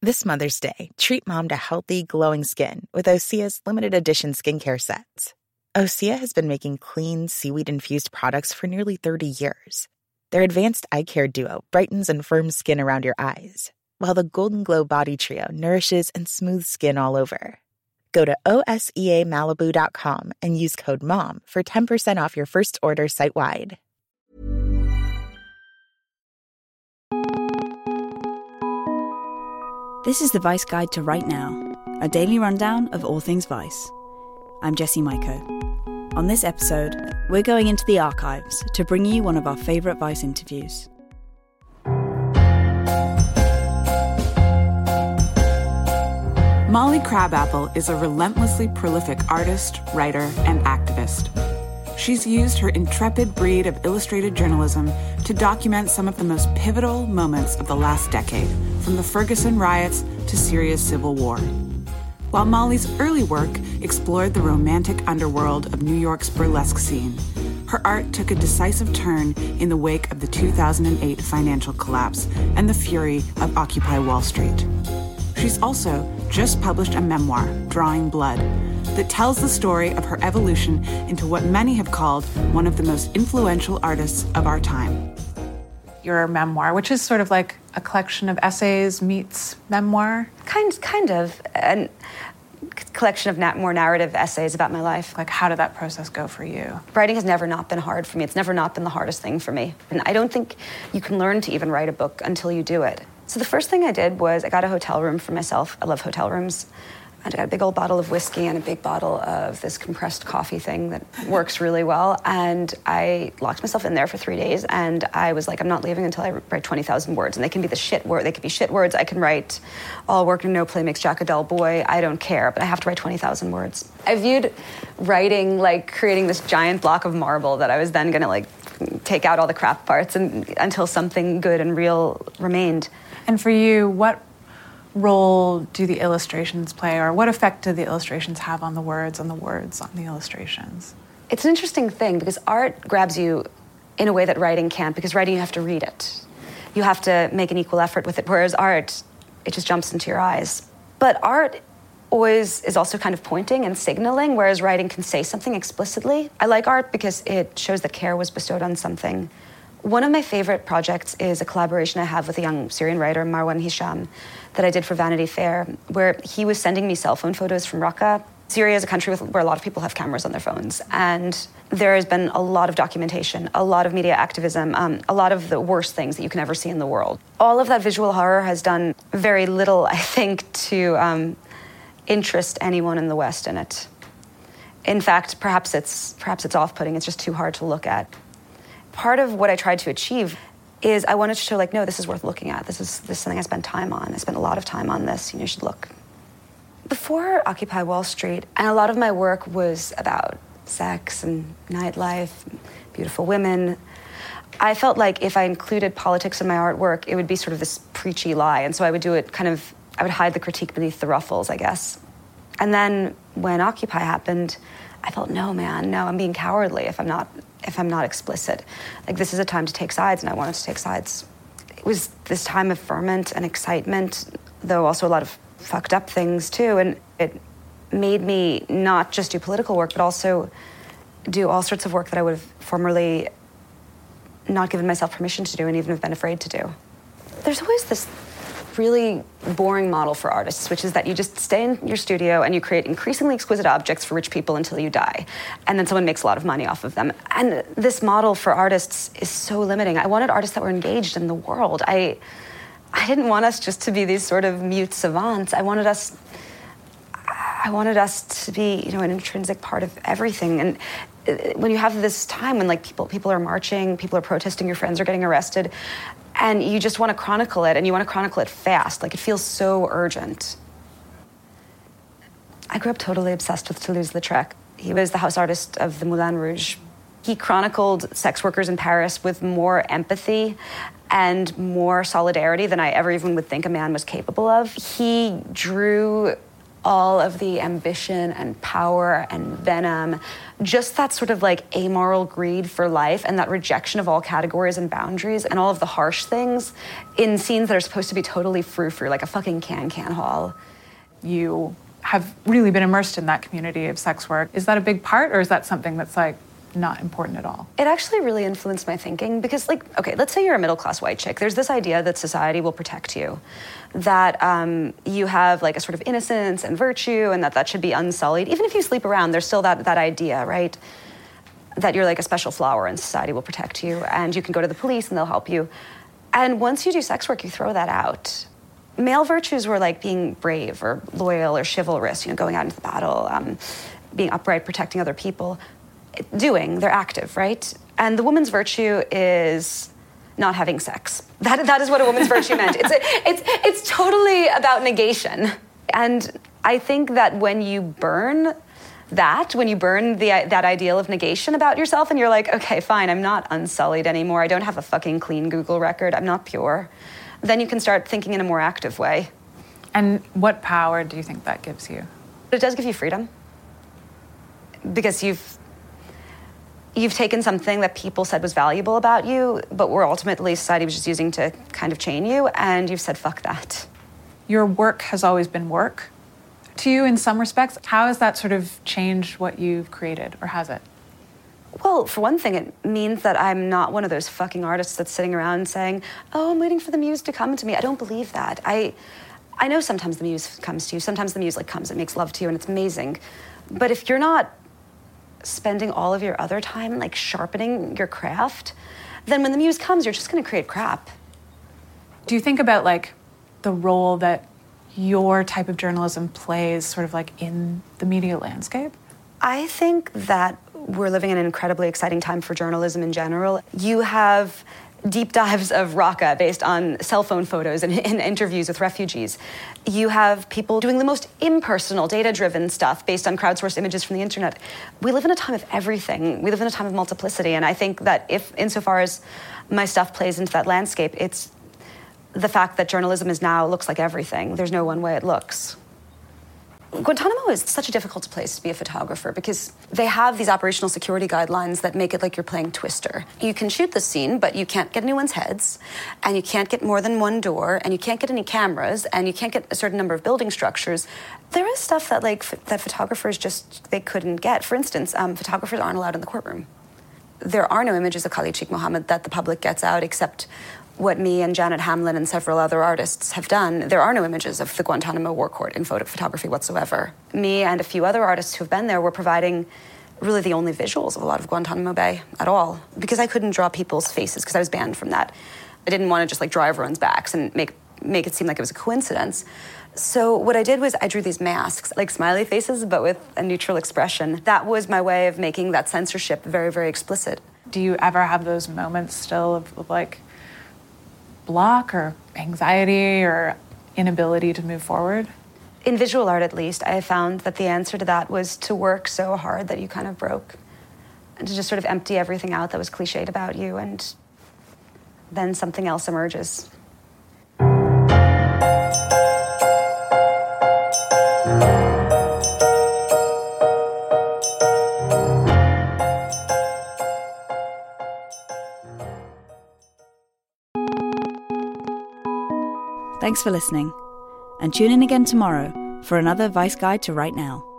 This Mother's Day, treat mom to healthy, glowing skin with Osea's limited edition skincare sets. Osea has been making clean, seaweed-infused products for nearly 30 years. Their advanced eye care duo brightens and firms skin around your eyes, while the Golden Glow Body Trio nourishes and smooths skin all over. Go to OSEAMalibu.com and use code MOM for 10% off your first order site-wide. This is the Vice Guide to Right Now, a daily rundown of all things Vice. I'm Jessie Maiko. On this episode, we're going into the archives to bring you one of our favourite Vice interviews. Molly Crabapple is a relentlessly prolific artist, writer, and activist. She's used her intrepid breed of illustrated journalism to document some of the most pivotal moments of the last decade, from the Ferguson riots to Syria's civil war. While Molly's early work explored the romantic underworld of New York's burlesque scene, her art took a decisive turn in the wake of the 2008 financial collapse and the fury of Occupy Wall Street. She's also just published a memoir, Drawing Blood, that tells the story of her evolution into what many have called one of the most influential artists of our time. Your memoir, which is sort of like a collection of essays meets memoir? Kind of. A collection of more narrative essays about my life. Like, how did that process go for you? Writing has never not been hard for me. It's never not been the hardest thing for me. And I don't think you can learn to even write a book until you do it. So the first thing I did was I got a hotel room for myself. I love hotel rooms. And I got a big old bottle of whiskey and a big bottle of this compressed coffee thing that works really well. And I locked myself in there for 3 days. And I was like, I'm not leaving until I write 20,000 words. And they can be they could be shit words. I can write all work and no play makes Jack a dull boy. I don't care. But I have to write 20,000 words. I viewed writing like creating this giant block of marble that I was then going to like take out all the crap parts until something good and real remained. And for you, what role do the illustrations play, or what effect do the illustrations have on the words on the illustrations? It's an interesting thing because art grabs you in a way that writing can't, because writing you have to read it. You have to make an equal effort with it, whereas art, it just jumps into your eyes. But art always is also kind of pointing and signaling, whereas writing can say something explicitly. I like art because it shows that care was bestowed on something. One of my favorite projects is a collaboration I have with a young Syrian writer, Marwan Hisham, that I did for Vanity Fair, where he was sending me cell phone photos from Raqqa. Syria is a country where a lot of people have cameras on their phones, and there has been a lot of documentation, a lot of media activism, a lot of the worst things that you can ever see in the world. All of that visual horror has done very little, I think, to interest anyone in the West in it. In fact, perhaps it's off-putting. It's just too hard to look at. Part of what I tried to achieve is I wanted to show, like, no, this is worth looking at. This is something I spent time on. I spent a lot of time on this. You should look. Before Occupy Wall Street, and a lot of my work was about sex and nightlife, beautiful women, I felt like if I included politics in my artwork, it would be sort of this preachy lie. And so I would do it I would hide the critique beneath the ruffles, I guess. And then when Occupy happened, I felt, no, I'm being cowardly if I'm not explicit. Like, this is a time to take sides, and I wanted to take sides. It was this time of ferment and excitement, though also a lot of fucked up things too, and it made me not just do political work, but also do all sorts of work that I would have formerly not given myself permission to do and even have been afraid to do. There's always this really boring model for artists, which is that you just stay in your studio and you create increasingly exquisite objects for rich people until you die. And then someone makes a lot of money off of them. And this model for artists is so limiting. I wanted artists that were engaged in the world. I didn't want us just to be these sort of mute savants. I wanted us to be, an intrinsic part of everything. And when you have this time when, like, people are marching, people are protesting, your friends are getting arrested, and you just want to chronicle it, and you want to chronicle it fast. Like, it feels so urgent. I grew up totally obsessed with Toulouse-Lautrec. He was the house artist of the Moulin Rouge. He chronicled sex workers in Paris with more empathy and more solidarity than I ever even would think a man was capable of. He drew all of the ambition and power and venom, just that sort of like amoral greed for life and that rejection of all categories and boundaries and all of the harsh things in scenes that are supposed to be totally frou-frou, like a fucking can-can hall. You have really been immersed in that community of sex work. Is that a big part, or is that something that's like not important at all? It actually really influenced my thinking because, like, okay, let's say you're a middle-class white chick. There's this idea that society will protect you, that you have like a sort of innocence and virtue and that should be unsullied. Even if you sleep around, there's still that idea, right? That you're like a special flower and society will protect you and you can go to the police and they'll help you. And once you do sex work, you throw that out. Male virtues were like being brave or loyal or chivalrous, going out into the battle, being upright, protecting other people. They're active, right? And the woman's virtue is not having sex. That is what a woman's virtue meant. It's totally about negation. And I think that when you burn that ideal of negation about yourself and you're like, okay, fine, I'm not unsullied anymore. I don't have a fucking clean Google record. I'm not pure. Then you can start thinking in a more active way. And what power do you think that gives you? It does give you freedom. Because you've taken something that people said was valuable about you, but society was just using to kind of chain you, and you've said, fuck that. Your work has always been work to you in some respects. How has that sort of changed what you've created, or has it? Well, for one thing, it means that I'm not one of those fucking artists that's sitting around saying, oh, I'm waiting for the muse to come to me. I don't believe that. I know sometimes the muse comes to you. Sometimes the muse comes and makes love to you, and it's amazing. But if you're not spending all of your other time like sharpening your craft, then when the muse comes, you're just going to create crap. Do you think about like the role that your type of journalism plays sort of like in the media landscape? I think that we're living in an incredibly exciting time for journalism in general. You have deep dives of Raqqa based on cell phone photos and interviews with refugees. You have people doing the most impersonal, data-driven stuff based on crowdsourced images from the internet. We live in a time of everything. We live in a time of multiplicity, and I think that insofar as my stuff plays into that landscape, it's the fact that journalism looks like everything. There's no one way it looks. Guantanamo is such a difficult place to be a photographer because they have these operational security guidelines that make it like you're playing Twister. You can shoot the scene, but you can't get anyone's heads, and you can't get more than one door, and you can't get any cameras, and you can't get a certain number of building structures. There is stuff that that photographers they couldn't get. For instance, photographers aren't allowed in the courtroom. There are no images of Khalid Sheikh Mohammed that the public gets out except what me and Janet Hamlin and several other artists have done. There are no images of the Guantanamo War Court in photography whatsoever. Me and a few other artists who've been there were providing really the only visuals of a lot of Guantanamo Bay at all, because I couldn't draw people's faces because I was banned from that. I didn't want to just draw everyone's backs and make it seem like it was a coincidence. So what I did was I drew these masks, like smiley faces, but with a neutral expression. That was my way of making that censorship very, very explicit. Do you ever have those moments still of block or anxiety or inability to move forward? In visual art, at least, I found that the answer to that was to work so hard that you kind of broke, and to just sort of empty everything out that was cliched about you, and then something else emerges. Thanks for listening, and tune in again tomorrow for another Vice Guide to Right Now.